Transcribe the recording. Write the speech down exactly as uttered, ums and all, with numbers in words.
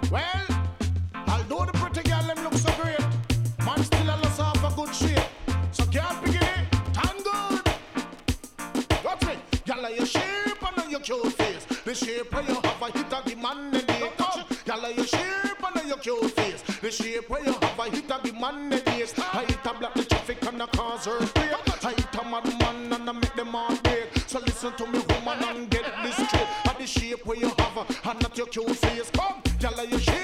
Well, although the pretty girl them look so great, man still a loss off a good shape. So girl bikini, tan good. Watch me, girl your shape and your cute face. The shape where you have a hit of the man the day. Girl your shape and your cute face. The shape where you have a hit of the man the day. I hit a block the traffic and the cars earthquake. I hit a mad man and I make them all break. So listen to me woman and get this straight. At the shape where you have a and not your cute face. Come, girl your shape.